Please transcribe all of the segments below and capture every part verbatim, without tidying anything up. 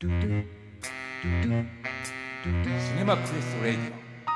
シネマクエストレディオ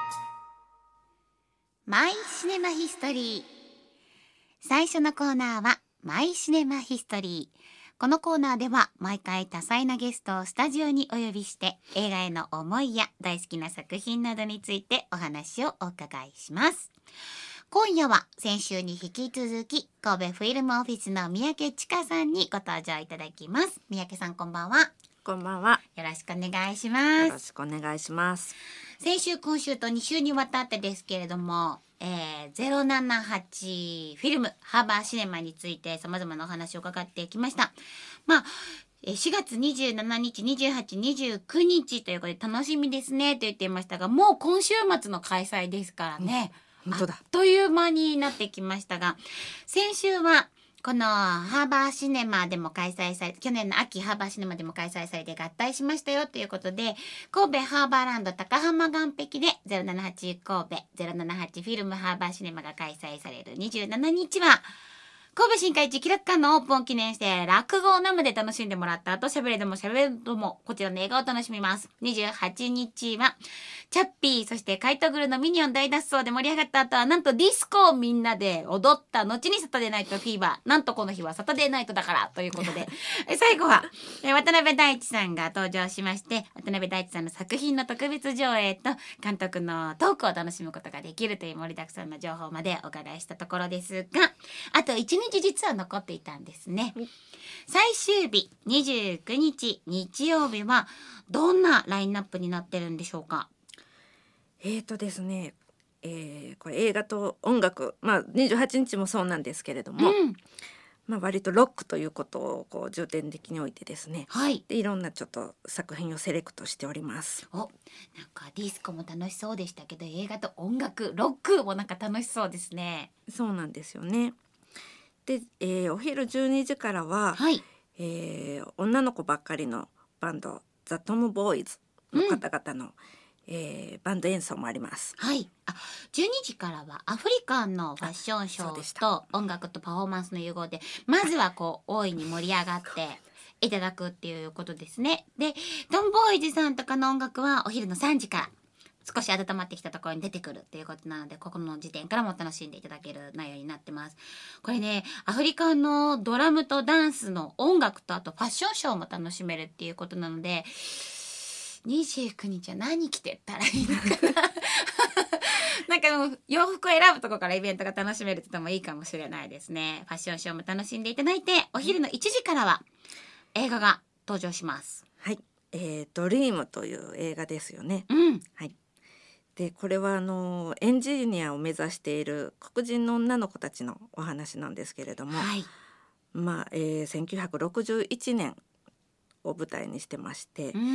マイシネマヒストリー。最初のコーナーはマイシネマヒストリー。このコーナーでは毎回多彩なゲストをスタジオにお呼びして映画への思いや大好きな作品などについてお話をお伺いします。今夜は先週に引き続き神戸フィルムオフィスの三宅千佳さんにご登場いただきます。三宅さん、こんばんは。 こんばんは。 よろしくお願いします。 よろしくお願いします。 先週今週とに週にわたってですけれども、えー、ゼロななはちフィルムハーバーシネマについて様々なお話を伺ってきました。まあしがつにじゅうしちにち、にじゅうはち、にじゅうくにちということで楽しみですねと言っていましたが、もう今週末の開催ですからね、 うん、本当だ。 あっという間になってきましたが、先週はこのハーバーシネマでも開催され、去年の秋ハーバーシネマでも開催されて合体しましたよということで、神戸ハーバーランド高浜岸壁でゼロななはち神戸ゼロななはちフィルムハーバーシネマが開催されるにじゅうしちにちは、神戸新海地気楽館のオープンを記念して落語を生で楽しんでもらった後、喋れども喋れどもこちらの映画を楽しみます。にじゅうはちにちはチャッピー、そして怪盗グルのミニオン大脱走で盛り上がった後は、なんとディスコをみんなで踊った後にサタデーナイトフィーバー、なんとこの日はサタデーナイトだからということで最後は渡辺大地さんが登場しまして、渡辺大地さんの作品の特別上映と監督のトークを楽しむことができるという盛りだくさんの情報までお伺いしたところですが、あといちにち実は残っていたんですね。最終日にじゅうくにち日曜日はどんなラインナップになってるんでしょうか。 えーとですね、えー、これ映画と音楽、まあにじゅうはちにちもそうなんですけれども、 うん、 まあ割とロックということをこう重点的に置いてですね、 はい、 でいろんなちょっと作品をセレクトしております。 お、なんかディスコも楽しそうでしたけど、映画と音楽ロックもなんか楽しそうですね。 そうなんですよね。で、えー、お昼じゅうにじからは、 はい、 えー、女の子ばっかりのバンドザ・トム・ボーイズの方々の、うん、えー、バンド演奏もあります。 はい、あ、じゅうにじからはアフリカンのファッションショーと音楽とパフォーマンスの融合で、まずはこう大いに盛り上がっていただくっていうことですね。で、トム・ボーイズさんとかの音楽はお昼のさんじから少し温まってきたところに出てくるっていうことなので、ここの時点からも楽しんでいただける内容になってます。これね、アフリカのドラムとダンスの音楽とあとファッションショーも楽しめるっていうことなので、にじゅうくにちは何着てったらいいのかななんかもう洋服を選ぶところからイベントが楽しめるってのもいいかもしれないですね。ファッションショーも楽しんでいただいて、お昼のいちじからは映画が登場します。 はい、えー、ドリームという映画ですよね。 うん、 はい。でこれはあのエンジニアを目指している黒人の女の子たちのお話なんですけれども、 はい、 まあえー、せんきゅうひゃくろくじゅういちねんを舞台にしてまして、 うん、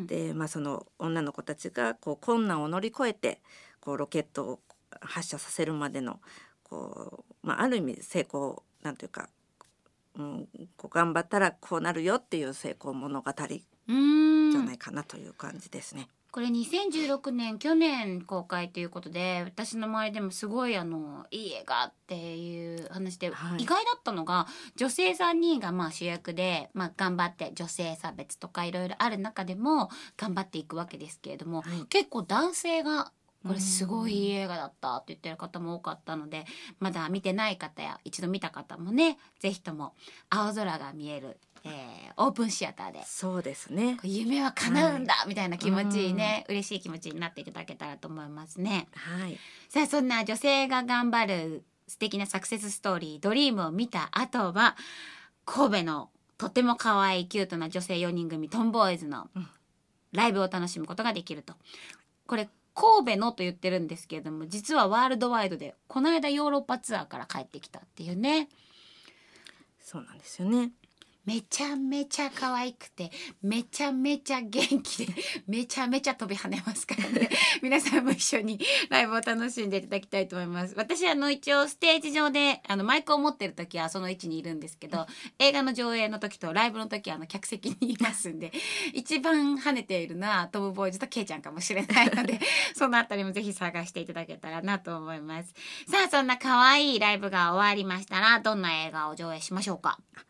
で、まあ、その女の子たちがこう困難を乗り越えてこうロケットを発射させるまでのこう、まあ、ある意味成功なんていうか、うん、こう頑張ったらこうなるよっていう成功物語じゃないかなという感じですね。 これにせんじゅうろくねん去年公開ということで、私の周りでもすごいあのいい映画っていう話で、はい、意外だったのが女性さんにんがまあ主役で、まあ、頑張って女性差別とかいろいろある中でも頑張っていくわけですけれども、はい、結構男性がこれすごいいい映画だったって言ってる方も多かったので、まだ見てない方や一度見た方もね、ぜひとも青空が見える、えー、オープンシアターで、 そうですね、 夢は叶うんだ、はい、みたいな気持ちにね、嬉しい気持ちになっていただけたらと思いますね。 はい、 さあ、そんな女性が頑張る素敵なサクセスストーリードリームを見た後は、神戸のとても可愛いキュートな女性よにん組トムボーイズのライブを楽しむことができると。これ神戸のと言ってるんですけれども、実はワールドワイドでこの間ヨーロッパツアーから帰ってきたっていうね。 そうなんですよね。 めちゃめちゃ可愛くて、めちゃめちゃ元気で、めちゃめちゃ飛び跳ねますからね皆さんも一緒にライブを楽しんでいただきたいと思います。私あの一応ステージ上であのマイクを持ってる時はその位置にいるんですけど、映画の上映の時とライブの時はあの客席にいますんで、一番跳ねているのはトムボーイズとケイちゃんかもしれないのでそのあたりもぜひ探していただけたらなと思います。さあ、そんな可愛いライブが終わりましたら、どんな映画を上映しましょうか。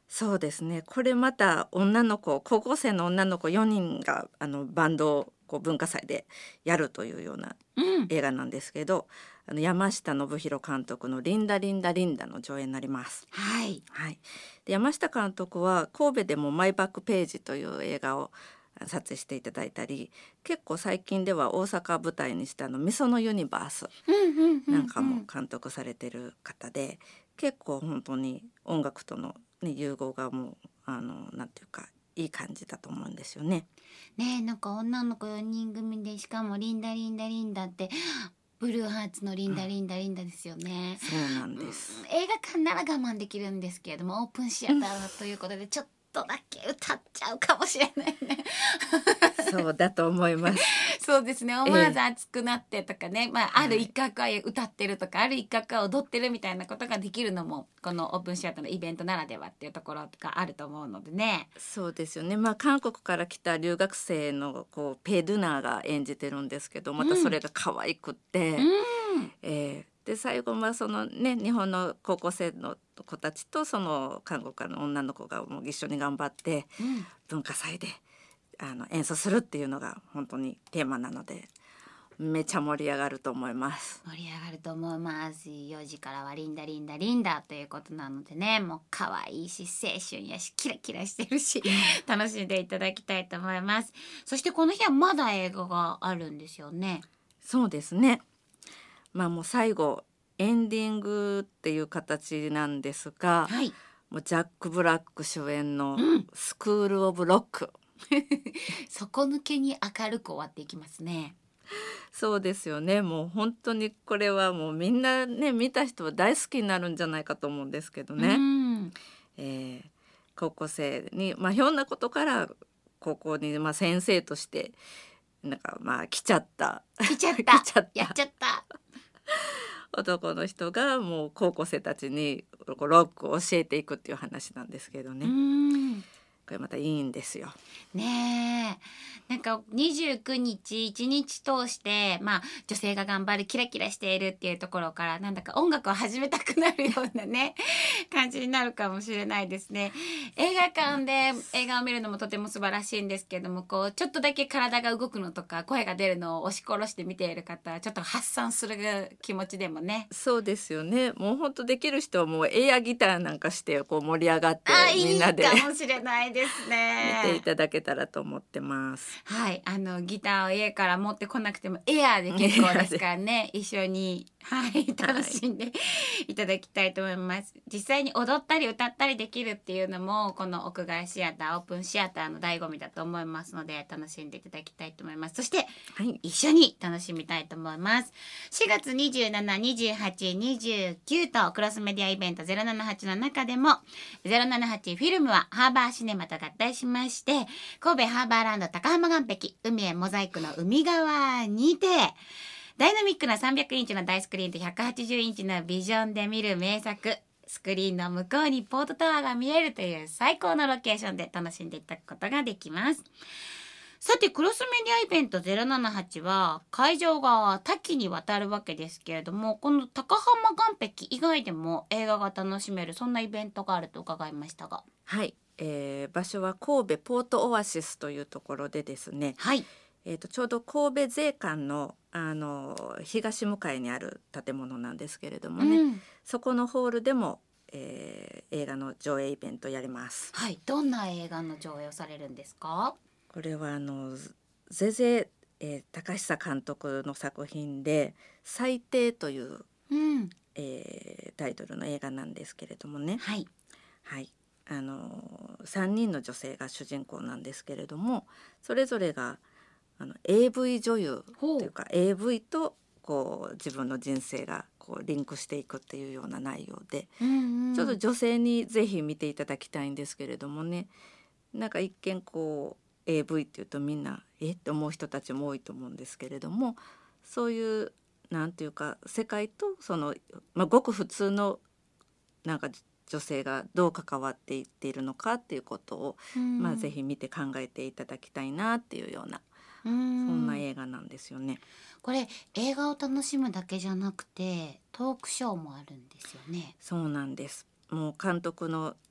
そうですね。これまた女の子高校生の女の子よにんがあのバンドをこう文化祭でやるというようなうん、 映画なんですけど、あの山下信弘監督の「リンダリンダリンダ」の上映になります。 はい。 はい、で山下監督は神戸でも「マイバックページ」という映画を撮影していただいたり、結構最近では大阪舞台にしたあの「みそのユニバース」 うんうんうんうん、 なんかも監督されてる方で、結構本当に音楽との、ね、融合がもうあのなんていうかいい感じだと思うんですよね。 ねえ、なんか女の子よにん組で、しかもリンダリンダリンダってブルーハーツのリンダリンダリンダですよね。 そうなんです、 うん、映画館なら我慢できるんですけれども、オープンシアターということでちょっとだけ歌っちゃうかもしれないね。 そうだと思いますそうですね、思わず熱くなってとかね、まあ、ある一角は歌ってるとか、ある一角は踊ってるみたいなことができるのもこのオープンシアターのイベントならではっていうところがあると思うのでね。 そうですよね。まあ韓国から来た留学生のこうペ・ドゥナーが演じてるんですけど、またそれが可愛くって、 うんえーで最後はそのね日本の高校生の子たちとその韓国からの女の子がもう一緒に頑張ってうん文化祭であの演奏するっていうのが本当にテーマなので、めちゃ盛り上がると思います。 盛り上がると思います。よじからはリンダリンダリンダということなのでね、もう可愛いし青春やしキラキラしてるし楽しんでいただきたいと思います。そしてこの日はまだ映画があるんですよね。 そうですね。まあもう最後エンディングっていう形なんですが、 はい。 もうジャック・ブラック主演のうん 「スクール・オブ・ロック」 底抜けに明るく終わっていきますね。 そうですよね。もう本当にこれはもうみんなね見た人は大好きになるんじゃないかと思うんですけどうね、 んえー高校生に、まあ、ひょんなことから高校に、まあ、先生としてなんかまあ来ちゃった来ちゃった来ちゃったやっちゃった男の人がもう高校生たちにこうロックを教えていくっていう話なんですけどね、 うんこれまたいいんですよ。 ねえ、なんかにじゅうくにち一日通してまあ女性が頑張るキラキラしているっていうところからなんだか音楽を始めたくなるようなね感じになるかもしれないですね。映画館で映画を見るのもとても素晴らしいんですけども、こうちょっとだけ体が動くのとか声が出るのを押し殺して見ている方はちょっと発散する気持ちでもね。 そうですよね。もう本当できる人はもうエアギターなんかしてこう盛り上がってあ、いいみんなでかもしれないですね。 見ていただけたらと思ってます。 はい、あのギターを家から持ってこなくてもエアーで結構ですからね、一緒に、はい、楽しんでいただきたいと思います。実際に踊ったり歌ったりできるっていうのもこの屋外シアター、オープンシアターの醍醐味だと思いますので楽しんでいただきたいと思います。そしてはい、 一緒に楽しみたいと思います。しがつにじゅうしち、にじゅうはち、にじゅうきゅうとクロスメディアイベントゼロななはちの中でもゼロななはちフィルムはハーバーシネマと合体しまして、神戸ハーバーランド高浜岸壁海へモザイクの海側にてダイナミックなさんびゃくインチの大スクリーンとひゃくはちじゅうインチのビジョンで見る名作、スクリーンの向こうにポートタワーが見えるという最高のロケーションで楽しんでいただくことができます。さてクロスメディアイベントゼロななはちは会場が多岐にわたるわけですけれども、この高浜岸壁以外でも映画が楽しめるそんなイベントがあると伺いましたが。 はい、えー場所は神戸ポートオアシスというところでですね、 はいえー、とちょうど神戸税関の、あの東向かいにある建物なんですけれどもね、 うんそこのホールでも、えー映画の上映イベントやります。 はい、どんな映画の上映をされるんですか？ これはあのゼゼ、えー高久監督の作品で「最低」という、 うんえータイトルの映画なんですけれどもね、 はいはい、あのさんにんの女性が主人公なんですけれども、それぞれがあの エーブイ 女優というか エーブイ とこう自分の人生がこうリンクしていくっていうような内容で、 うんうん、 ちょっと女性にぜひ見ていただきたいんですけれどもね、なんか一見こう エーブイ っていうとみんなえって思う人たちも多いと思うんですけれども、そういうなんていうか世界とその、まあ、ごく普通のなんか女性がどう関わっていっているのかっていうことを、 うんまあ、ぜひ見て考えていただきたいなっていうような、 うそんんな映画なんですよね。 これ映画を楽しむだけじゃなくてトークショーもあるんですよね。 そうなんです。もう監督の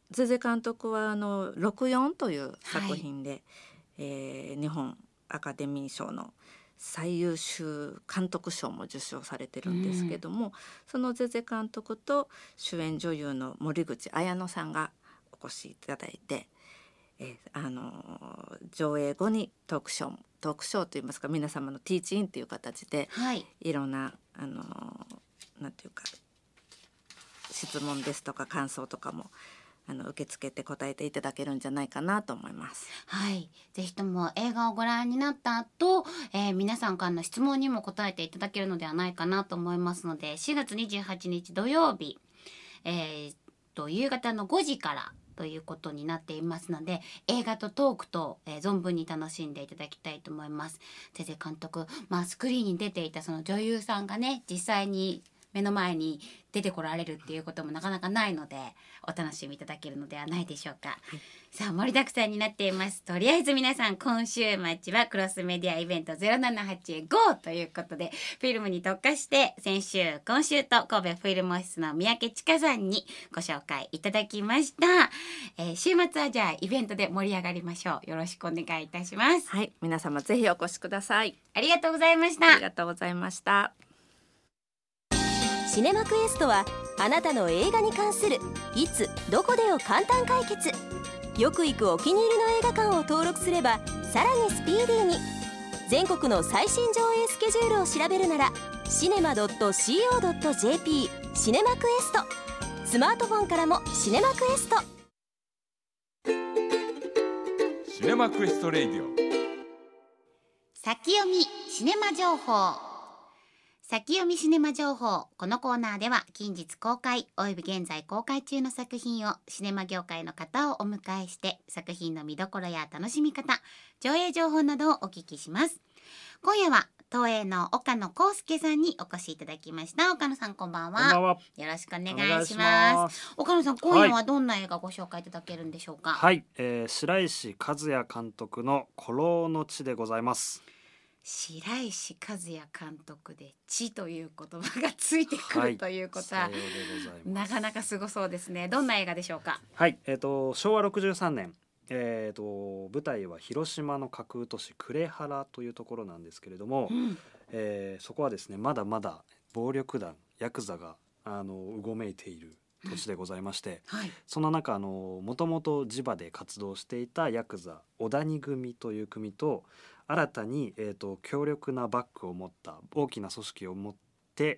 ゼゼ監督はあのろくよんという作品で、はい、えー、日本アカデミー賞の最優秀監督賞も受賞されてるんですけども、うん、そのゼゼ監督と主演女優の森口彩乃さんがお越しいただいて、えー、あの上映後にトークショートークショーといいますか、皆様のティーチインという形で、はい、いろんなあのなんていうか質問ですとか感想とかもあの受け付けて答えていただけるんじゃないかなと思います。 はい、ぜひとも映画をご覧になった後、えー、皆さんからの質問にも答えていただけるのではないかなと思いますので、しがつにじゅうはちにち土曜日、えー、と夕方のごじからということになっていますので、映画とトークと、えー、存分に楽しんでいただきたいと思います。ゼゼ監督、まあ、スクリーンに出ていたその女優さんがね、実際に目の前に出てこられるっていうこともなかなかないので、お楽しみいただけるのではないでしょうか、はい、さあ盛りだくさんになっています。とりあえず皆さん、今週末はクロスメディアイベントゼロななはち ゴー ということで、フィルムに特化して先週今週と神戸フィルムオフィスの三宅千佳さんにご紹介いただきました、えー、週末はじゃあイベントで盛り上がりましょう。よろしくお願いいたします。 はい、皆様ぜひお越しください。 ありがとうございました。 ありがとうございました。 シネマクエストはあなたの映画に関するいつどこでを簡単解決。よく行くお気に入りの映画館を登録すればさらにスピーディーに。全国の最新上映スケジュールを調べるならシネマ ドット シーオー ドット ジェーピー シネマクエスト。スマートフォンからもシネマクエスト。 シネマクエストレイディオ先読みシネマ情報。先読みシネマ情報。このコーナーでは近日公開および現在公開中の作品をシネマ業界の方をお迎えして、作品の見どころや楽しみ方、上映情報などをお聞きします。今夜は東映の岡野康介さんにお越しいただきました。岡野さん、こんばんは。 こんばんは。 よろしくお願いします。岡野さん、今夜はどんな映画ご紹介いただけるんでしょうか。 はい、えー、白石和也監督の孤狼の地でございます。 白石和也監督で地という言葉がついてくるということは、はい、なかなかすごそうですね。どんな映画でしょうか。 はい、えーと、しょうわろくじゅうさんねん、えーと、舞台は広島の架空都市呉原というところなんですけれども、うん、えー、そこはですね、まだまだ暴力団ヤクザがあのうごめいている土地でございまして、うん、はい、その中、あのもともと地場で活動していたヤクザ小谷組という組と、新たに、えーと、強力なバックを持った大きな組織を持って、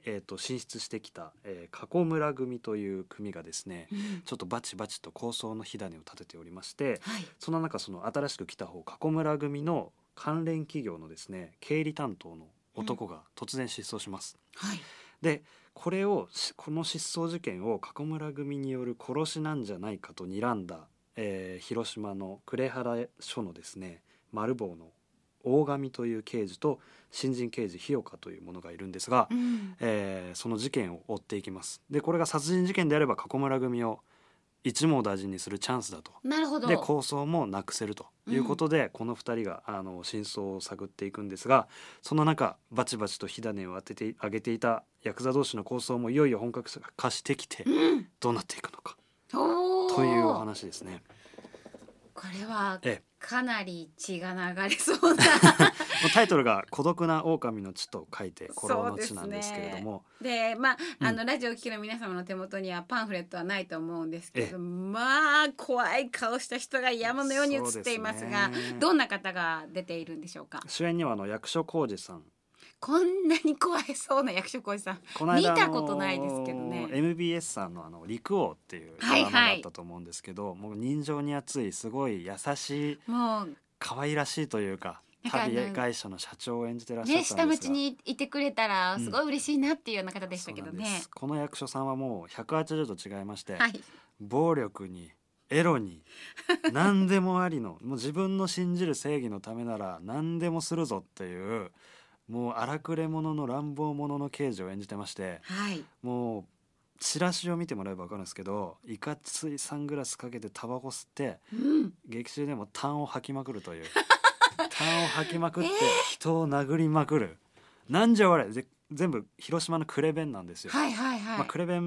えーと、進出してきた、えー、加古村組という組がですね、うん、ちょっとバチバチと抗争の火種を立てておりまして、はい、その中、その新しく来た方加古村組の関連企業のですね経理担当の男が突然失踪します、うん、はい、でこれをこの失踪事件を加古村組による殺しなんじゃないかと睨んだ、えー、広島の呉原署のですね丸坊の大神という刑事と新人刑事日岡というものがいるんですが、うん、えー、その事件を追っていきます。でこれが殺人事件であれば加古村組を一網打尽にするチャンスだと。 なるほど。 で抗争もなくせるということで、うん、このふたりがあの真相を探っていくんですが、その中バチバチと火種を当ててあげていたヤクザ同士の抗争もいよいよ本格化してきて、うん、どうなっていくのかというお話ですね。 これはかなり血が流れそうなタイトルが孤独な狼の地と書いて孤狼の地なんですけれども、 で、まあ、うん、あのラジオを聴きの皆様の手元にはパンフレットはないと思うんですけど、まあ怖い顔した人が山のように映っていますが、す、ね、どんな方が出ているんでしょうか。 主演にはあの役所広司さん。 こんなに怖いそうな役所広司さん、この間見たことないですけどね。 エムビーエス さんのあの陸王っていうドラマだったと思うんですけど、はいはい、もう人情に厚いすごい優しい、もう可愛らしいというか旅会社の社長を演じてらっしゃったんですが、 ね、下町にいてくれたらすごい嬉しいなっていうような方でしたけどね、うん、 この役所さんはもうひゃくはちじゅうど違いまして、はい、暴力にエロに何でもありのもう自分の信じる正義のためなら何でもするぞっていうもう荒くれ者の乱暴者の刑事を演じてまして、はい、もうチラシを見てもらえば分かるんですけど、いかついサングラスかけてタバコ吸って、うん、劇中でも痰を吐きまくるという痰を吐きまくって人を殴りまくる、えー、なんじゃ我れ全部広島の呉弁なんですよ、はいはいはい、まあ、呉弁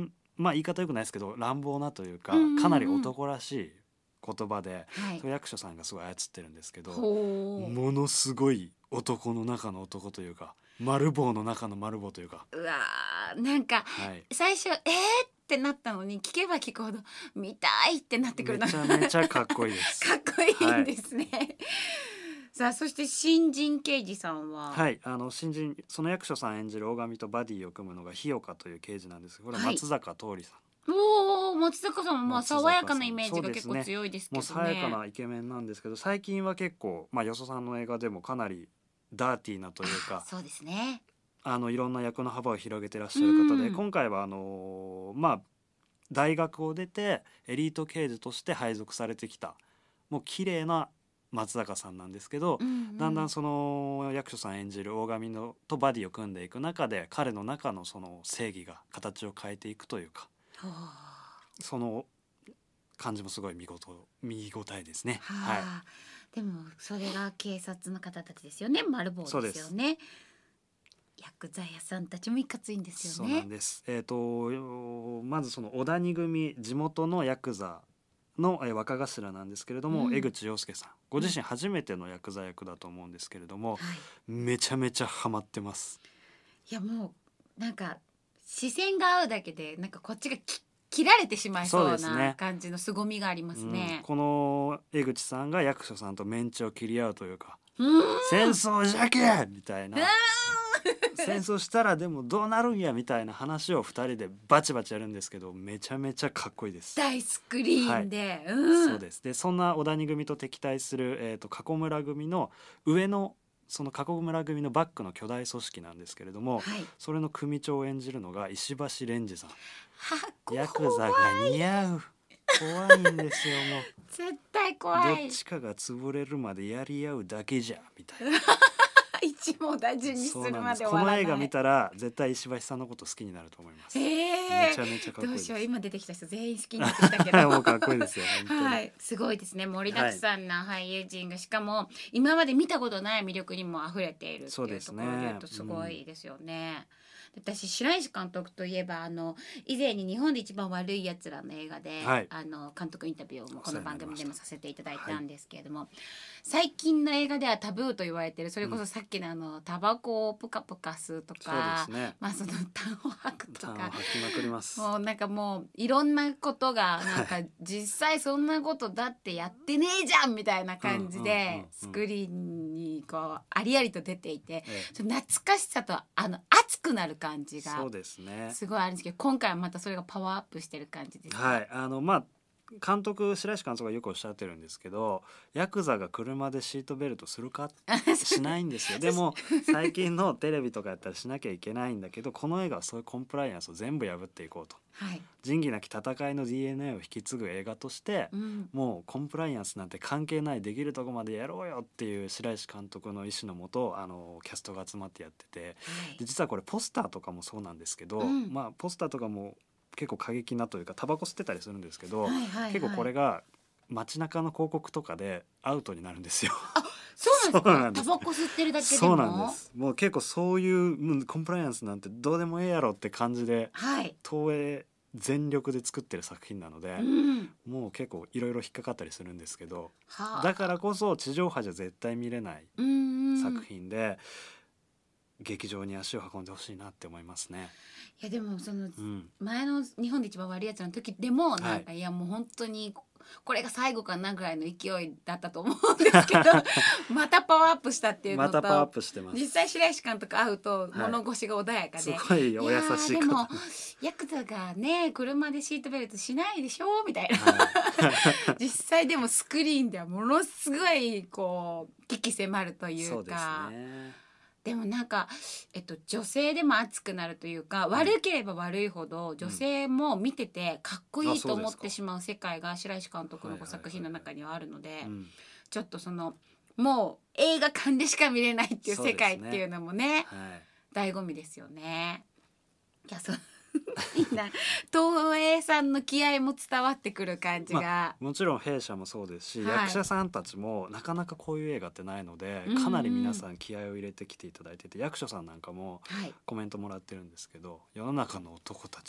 まあ言い方よくないですけど乱暴なというか、 うんうんうんかなり男らしい言葉で、 はいそれ役所さんがすごい操ってるんですけど、 ほうものすごい男の中の男というか丸棒の中の丸棒というか、 うわーなんかはい、 最初えーってなったのに聞けば聞くほど見たいってなってくるのめちゃめちゃかっこいいですかっこいいんですね、さあそして新人刑事さんは、 はい、あの新人その役所さん演じる大神とバディを組むのが日岡という刑事なんですけど、これははい松坂桃李さん、 おお松坂さんもまあ松坂さん爽やかなイメージが結構そうですね強いですけどね。 もう爽やかなイケメンなんですけど、最近は結構、まあ、よそさんの映画でもかなりダーティーなというか、 そうですね。 あのいろんな役の幅を広げてらっしゃる方で、 うん今回はあのーまあ大学を出てエリート刑事として配属されてきたもう綺麗な松坂さんなんですけど、 うんうんだんだんその役所さん演じる大神のとバディを組んでいく中で彼の中のその正義が形を変えていくというか、 はあその感じもすごい見事見応えですね。 ははい、 あでもそれが警察の方たちですよね。丸棒ですよね。薬剤屋さんたちもいかついんですよねそうなん。です。えっ、とまずその小谷組地元のヤクザの、えー若頭なんですけれども、 うん江口洋介さんご自身初めてのヤクザ役だと思うんですけれども、 はい。 めちゃめちゃハマってます。 いやもうなんか視線が合うだけでなんかこっちがき切られてしまいそうそうですねな感じの凄みがありますねうん。この江口さんが役所さんとメンチを切り合うというか、 うん戦争じゃけみたいな、戦争したらでもどうなるんやみたいな話をふたりでバチバチやるんですけど、めちゃめちゃかっこいいです。 大スクリーンで、うん、 そうです。でそんな小谷組と敵対する、えー、と加古村組の上のその加古村組のバックの巨大組織なんですけれども、 はい。 それの組長を演じるのが石橋蓮司さん。 はヤクザが似合う怖いんですよ。も絶対怖うどいっ。ちかが潰れるまでやり合うだけじゃみたいな。 一網打尽にすそうるなんです。こまで終わらない。 の映画見たら絶対石橋さんのこと好きになると思います。 ええめちゃめちゃかっこいいです。 どうしよう今出てきた人全員好きになってきたけどもうかっこいいですよ本当に。 はい、すごいですね。盛りだくさんな俳優陣が、しかも今まで見たことない魅力にも溢れているってそういうところですねで言うとすごいですよね。私白石監督といえばあの以前に日本で一番悪いやつらの映画で、 はいあの監督インタビューをもこの番組でもさせていただいはいたんですけれども、最近の映画ではタブーと言われている、それこそさっきのあのタバコをプカプカ吸うとか、 そうですね。 まあその痰を吐くとかターン吐きまくります。 もうなんかもういろんなことがなんか実際そんなことだってやってねえじゃんみたいな感じうんうんうんうでんスクリーンにこうありありと出ていて、 ええその懐かしさとあの熱くなる感じがそうですね。 すごいあるんですけど、今回はまたそれがパワーアップしてる感じです。 はい、あのまあ監督白石監督がよくおっしゃってるんですけど、ヤクザが車でシートベルトするかしないんですよ。でも最近のテレビとかやったらしなきゃいけないんだけど、この映画はそういうコンプライアンスを全部破っていこうと、 はい、 仁義なき戦いの ディーエヌエー を引き継ぐ映画として、 うん、 もうコンプライアンスなんて関係ない、できるとこまでやろうよっていう白石監督の意思のもと、あのキャストが集まってやってて、 はいで実はこれポスターとかもそうなんですけど、 うんまあポスターとかも結構過激なというかタバコ吸ってたりするんですけど、 はいはいはい結構これが街中の広告とかでアウトになるんですよ。 そうそうなんですなんですか。タバコ吸ってるだけでもそうなんです。もう結構そういううんコンプライアンスなんてどうでもええやろって感じではい、 東映全力で作ってる作品なので、 うん、 もう結構いろいろ引っかかったりするんですけど、 はあだからこそ地上波じゃ絶対見れないうんうん作品で、劇場に足を運んでほしいなって思いますね。 いやでもそのうん、 前の日本で一番悪いやつの時でもなんか、 はいい、やもう本当にこれが最後かなぐらいの勢いだったと思うんですけどまたパワーアップしたっていうのと、 またパワーアップしてます。 実際白石監督会うとい物腰が穏やかすで、 ごいお優しい方やーでもヤクザがね車でシートベルトしないでしょみたいなは実際でもスクリーンではものすごいこう危機迫るとい、 いそううですかね。 でもなんか、えっと、女性でも熱くなるというか、悪ければ悪いほど女性も見ててかっこいいと思ってしまう世界が白石監督のご作品の中にはあるので、 うん、 ちょっとそのもう映画館でしか見れないっていう世界っていうのもねはい。 醍醐味ですよね。いやそうみんな東映さんの気合も伝わってくる感じが、 もちろん弊社もそうですし、 はい役者さんたちもなかなかこういう映画ってないので、 うんうんかなり皆さん気合を入れてきていただいてて、役所さんなんかもはい、 コメントもらってるんですけど、世の中の男たちを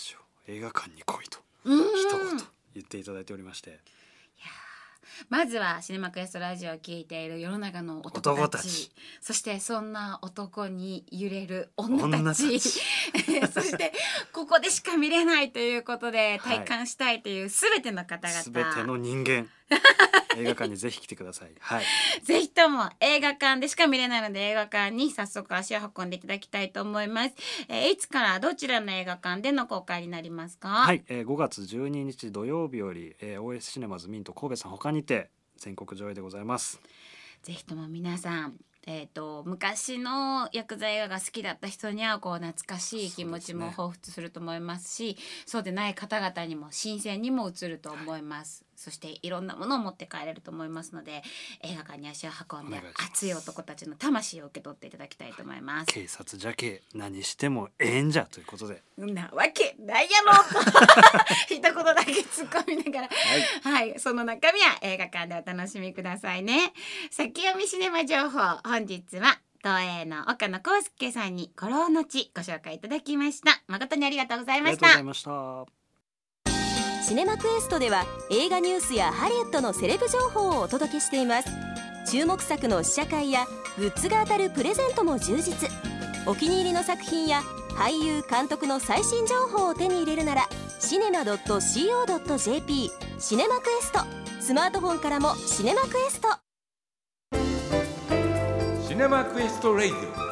映画館に来いとうん一言言っていただいておりまして、 まずはシネマクエストラジオを聞いている世の中の男たち、 男たちそしてそんな男に揺れる女たち女たちそしてここでしか見れないということではい体感したいというすべての方々、 すべての人間映画館にぜひ来てください。はい、 ぜひとも映画館でしか見れないので映画館に早速足を運んでいただきたいと思います。えーいつからどちらの映画館での公開になりますか？ はい、えー、ごがつじゅうににち土曜日より、えー、オーエス シネマズミント神戸さん他にて全国上映でございます。 ぜひとも皆さん、えー、と昔のヤクザ映画が好きだった人にはこう懐かしい気持ちも彷彿すると思いますし、そうでない方々にも新鮮にも映ると思います、はい、そしていろんなものを持って帰れると思いますので映画館に足を運んで熱い男たちの魂を受け取っていただきたいと思います。 警察じゃけ何してもええんじゃということで、 なわけないやろと一言だけ突っ込みながらはい、はい、その中身は映画館でお楽しみくださいね。先読みシネマ情報、本日は東映の岡野浩介さんに古老の地ご紹介いただきました。誠にありがとうございました。 ありがとうございました。 シネマクエストでは映画ニュースやハリウッドのセレブ情報をお届けしています。注目作の試写会やグッズが当たるプレゼントも充実。お気に入りの作品や俳優監督の最新情報を手に入れるならシネマ ドット シーオー ドット ジェーピー シネマクエスト、スマートフォンからもシネマクエスト。 シネマクエストレイディオ